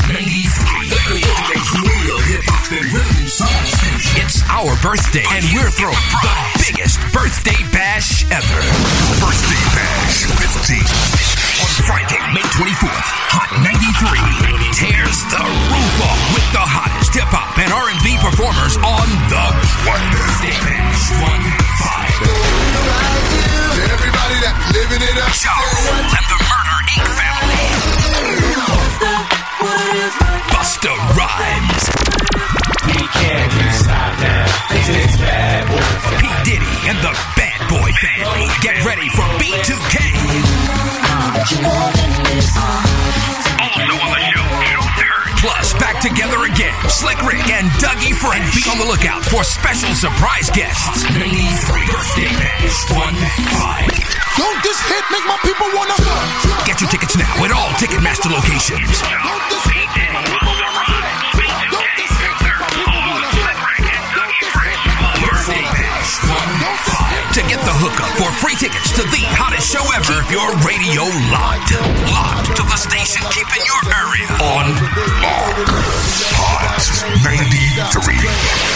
It's our birthday, and we're throwing the biggest birthday bash ever. Birthday Bash 15. On Friday, May 24th, Hot 93 tears the roof off with the hottest hip-hop and R&B performers on the Birthday Bash 15. Everybody that living it up. Ja Rule and the Murder Inc. family. Busta Rhymes. We can't stop now. This is Bad Boy Family. P. Diddy and the Bad Boy family. Get ready for B2K. Also on the show, plus, back together again, Slick Rick and Dougie Fresh. And be on the lookout for special surprise guests. 93 Birthday Bash 15. Don't this hit make my people wanna Get your tickets now at all Ticketmaster locations. Birthday Bash 15. To get the hookup for free tickets to the hottest show ever, keep your radio locked. Locked to the station keeping your area on Hot 93.